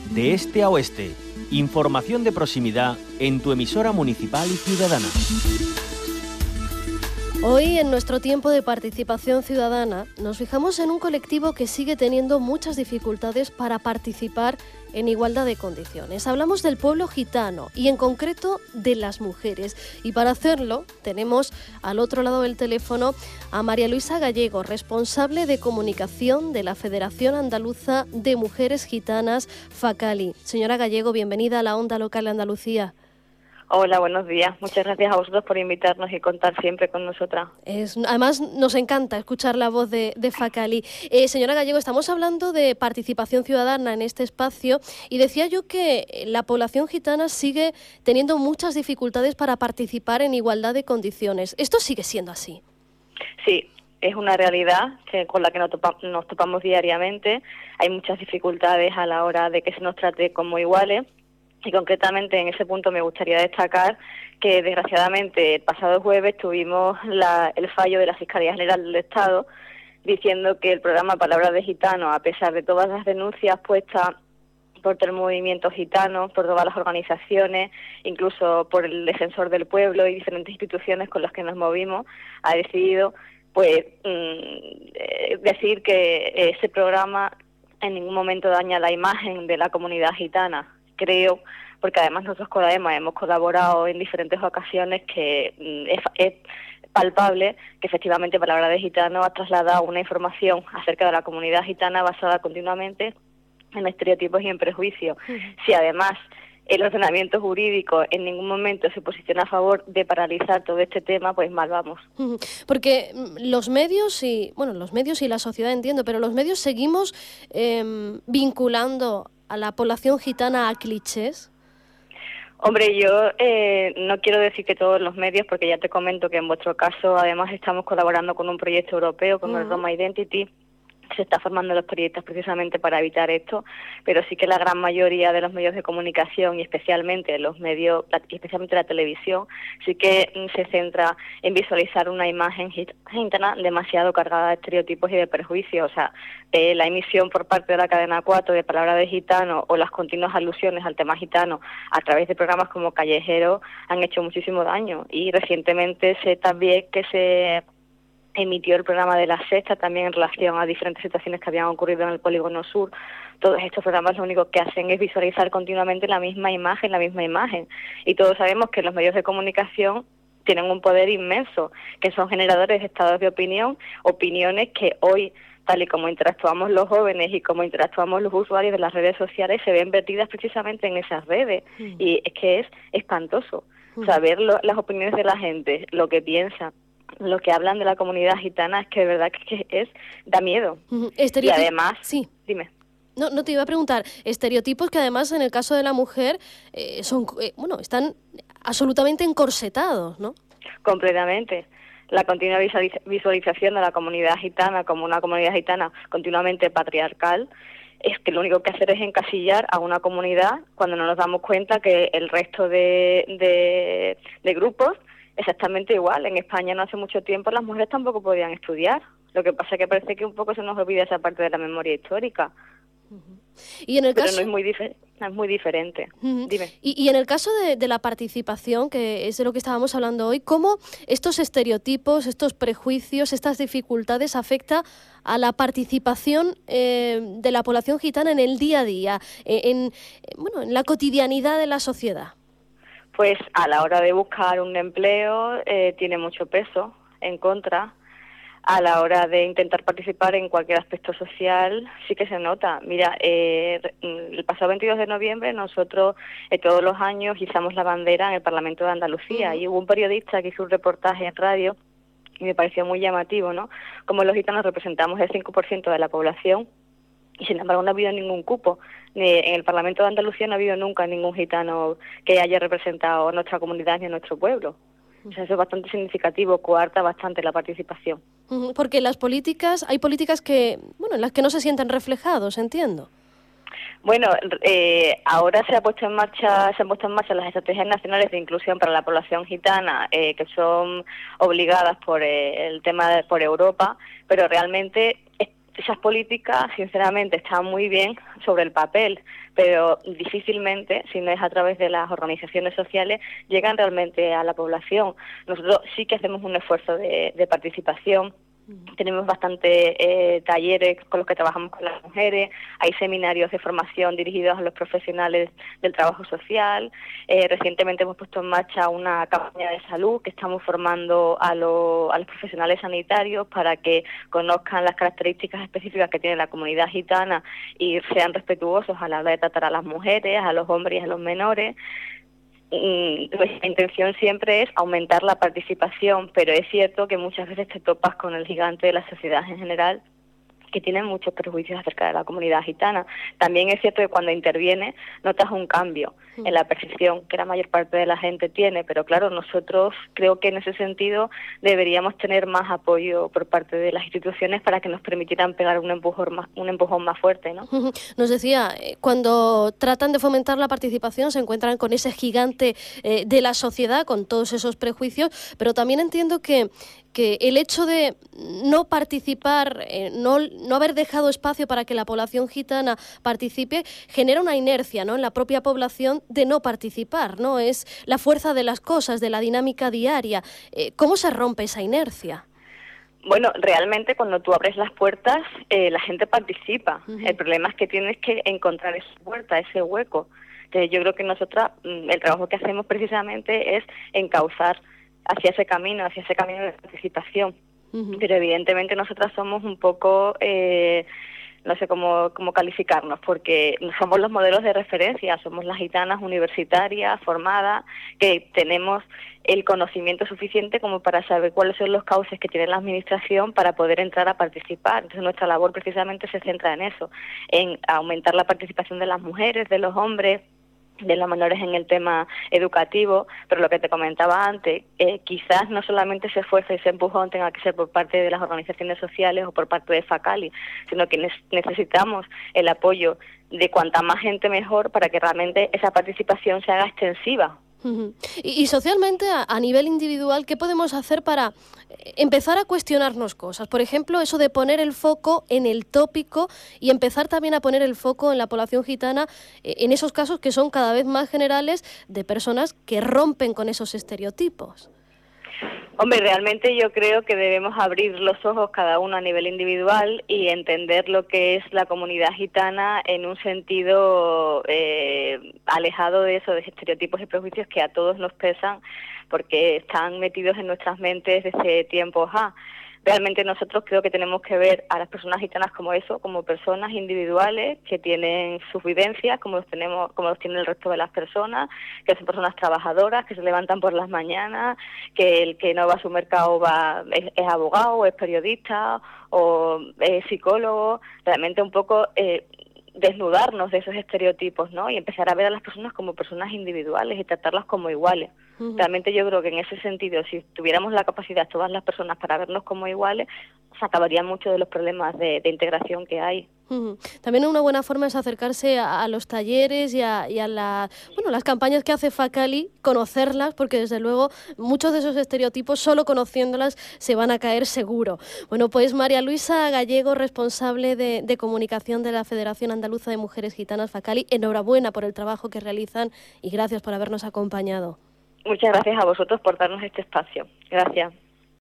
de este a oeste. Información de proximidad en tu emisora municipal y ciudadana. Hoy, en nuestro tiempo de participación ciudadana, nos fijamos en un colectivo que sigue teniendo muchas dificultades para participar en igualdad de condiciones. Hablamos del pueblo gitano y, en concreto, de las mujeres. Y para hacerlo, tenemos al otro lado del teléfono a María Luisa Gallego, responsable de comunicación de la Federación Andaluza de Mujeres Gitanas, FACALI. Señora Gallego, bienvenida a la Onda Local de Andalucía. Hola, buenos días. Muchas gracias a vosotros por invitarnos y contar siempre con nosotras. Además, nos encanta escuchar la voz de FACALI. Señora Gallego, estamos hablando de participación ciudadana en este espacio y decía yo que la población gitana sigue teniendo muchas dificultades para participar en igualdad de condiciones. ¿Esto sigue siendo así? Sí, es una realidad con la que nos topamos diariamente. Hay muchas dificultades a la hora de que se nos trate como iguales. Y concretamente en ese punto me gustaría destacar que desgraciadamente el pasado jueves tuvimos el fallo de la Fiscalía General del Estado diciendo que el programa Palabras de Gitano, a pesar de todas las denuncias puestas por todo el movimiento gitano, por todas las organizaciones, incluso por el Defensor del Pueblo y diferentes instituciones con las que nos movimos, ha decidido decir que ese programa en ningún momento daña la imagen de la comunidad gitana. Creo, porque además nosotros con la EMA hemos colaborado en diferentes ocasiones, que es palpable que efectivamente Palabra de Gitano ha trasladado una información acerca de la comunidad gitana basada continuamente en estereotipos y en prejuicios. Si además el ordenamiento jurídico en ningún momento se posiciona a favor de paralizar todo este tema, pues mal vamos. Porque los medios y la sociedad, entiendo, pero los medios seguimos vinculando a la población gitana a clichés. Hombre, yo no quiero decir que todos los medios, porque ya te comento que en vuestro caso además estamos colaborando con un proyecto europeo, con el Roma Identity. Se está formando los periodistas precisamente para evitar esto, pero sí que la gran mayoría de los medios de comunicación y especialmente los medios, especialmente la televisión, sí que se centra en visualizar una imagen gitana demasiado cargada de estereotipos y de prejuicios. O sea, la emisión por parte de la cadena 4 de Palabras de Gitano o las continuas alusiones al tema gitano a través de programas como Callejero han hecho muchísimo daño. Y recientemente sé también que se emitió el programa de La Sexta también en relación a diferentes situaciones que habían ocurrido en el Polígono Sur. Todos estos programas lo único que hacen es visualizar continuamente la misma imagen. Y todos sabemos que los medios de comunicación tienen un poder inmenso, que son generadores de estados de opinión, opiniones que hoy, tal y como interactuamos los jóvenes y como interactuamos los usuarios de las redes sociales, se ven vertidas precisamente en esas redes. Y es que es espantoso saber las opiniones de la gente, lo que piensan, lo que hablan de la comunidad gitana, es que de verdad que da miedo. Y además, sí. Dime. No te iba a preguntar, estereotipos que además en el caso de la mujer están absolutamente encorsetados, ¿no? Completamente. La continua visualización de la comunidad gitana como una comunidad gitana continuamente patriarcal es que lo único que hacer es encasillar a una comunidad cuando no nos damos cuenta que el resto de grupos exactamente igual. En España no hace mucho tiempo las mujeres tampoco podían estudiar. Lo que pasa es que parece que un poco se nos olvida esa parte de la memoria histórica. Y en el Pero caso... no es muy diferente. Dime. Y en el caso de la participación, que es de lo que estábamos hablando hoy, ¿cómo estos estereotipos, estos prejuicios, estas dificultades afecta a la participación de la población gitana en el día a día, en la cotidianidad de la sociedad? Pues a la hora de buscar un empleo tiene mucho peso en contra. A la hora de intentar participar en cualquier aspecto social sí que se nota. Mira, el pasado 22 de noviembre nosotros todos los años izamos la bandera en el Parlamento de Andalucía y hubo un periodista que hizo un reportaje en radio y me pareció muy llamativo, ¿no? Como los gitanos representamos el 5% de la población y sin embargo no ha habido ningún cupo. En el Parlamento de Andalucía no ha habido nunca ningún gitano que haya representado a nuestra comunidad ni a nuestro pueblo. O sea, eso es bastante significativo, coarta bastante la participación. Porque hay políticas que, en las que no se sienten reflejados, entiendo. Bueno, ahora se han puesto en marcha las estrategias nacionales de inclusión para la población gitana, que son obligadas por el tema por Europa, pero realmente esas políticas, sinceramente, están muy bien sobre el papel, pero difícilmente, si no es a través de las organizaciones sociales, llegan realmente a la población. Nosotros sí que hacemos un esfuerzo de participación. Tenemos bastantes talleres con los que trabajamos con las mujeres, hay seminarios de formación dirigidos a los profesionales del trabajo social. Recientemente hemos puesto en marcha una campaña de salud que estamos formando a los profesionales sanitarios para que conozcan las características específicas que tiene la comunidad gitana y sean respetuosos a la hora de tratar a las mujeres, a los hombres y a los menores. Nuestra intención siempre es aumentar la participación, pero es cierto que muchas veces te topas con el gigante de la sociedad en general, que tienen muchos prejuicios acerca de la comunidad gitana. También es cierto que cuando interviene notas un cambio en la percepción que la mayor parte de la gente tiene, pero claro, nosotros creo que en ese sentido deberíamos tener más apoyo por parte de las instituciones para que nos permitieran pegar un empujón más fuerte, ¿no? Nos decía, cuando tratan de fomentar la participación se encuentran con ese gigante de la sociedad, con todos esos prejuicios, pero también entiendo que el hecho de no participar, no haber dejado espacio para que la población gitana participe, genera una inercia, ¿no?, en la propia población de no participar, ¿no? Es la fuerza de las cosas, de la dinámica diaria. ¿Cómo se rompe esa inercia? Bueno, realmente cuando tú abres las puertas, la gente participa. El problema es que tienes que encontrar esa puerta, ese hueco. Entonces, yo creo que nosotras, el trabajo que hacemos precisamente es encauzar hacia ese camino de participación. Pero evidentemente nosotras somos un poco, no sé cómo calificarnos, porque somos los modelos de referencia, somos las gitanas universitarias, formadas, que tenemos el conocimiento suficiente como para saber cuáles son los cauces que tiene la administración para poder entrar a participar. Entonces nuestra labor precisamente se centra en eso, en aumentar la participación de las mujeres, de los hombres, de los menores en el tema educativo, pero lo que te comentaba antes, quizás no solamente ese esfuerzo y ese empujón tenga que ser por parte de las organizaciones sociales o por parte de FACALI, sino que necesitamos el apoyo de cuanta más gente mejor para que realmente esa participación se haga extensiva. Y socialmente, a nivel individual, ¿qué podemos hacer para empezar a cuestionarnos cosas? Por ejemplo, eso de poner el foco en el tópico y empezar también a poner el foco en la población gitana, en esos casos que son cada vez más generales de personas que rompen con esos estereotipos. Hombre, realmente yo creo que debemos abrir los ojos cada uno a nivel individual y entender lo que es la comunidad gitana en un sentido alejado de eso, de estereotipos y prejuicios que a todos nos pesan porque están metidos en nuestras mentes desde tiempos Realmente nosotros creo que tenemos que ver a las personas gitanas como eso, como personas individuales que tienen sus vivencias, como los tiene el resto de las personas, que son personas trabajadoras, que se levantan por las mañanas, que el que no va a su mercado es abogado, o es periodista, o es psicólogo. Realmente un poco desnudarnos de esos estereotipos, ¿no? Y empezar a ver a las personas como personas individuales y tratarlas como iguales. Realmente yo creo que en ese sentido, si tuviéramos la capacidad todas las personas para vernos como iguales, se acabarían muchos de los problemas de integración que hay. También una buena forma es acercarse a los talleres y a las campañas que hace FACALI, conocerlas, porque desde luego muchos de esos estereotipos solo conociéndolas se van a caer seguro. Bueno, pues María Luisa Gallego, responsable de comunicación de la Federación Andaluza de Mujeres Gitanas FACALI, enhorabuena por el trabajo que realizan y gracias por habernos acompañado. Muchas gracias a vosotros por darnos este espacio. Gracias.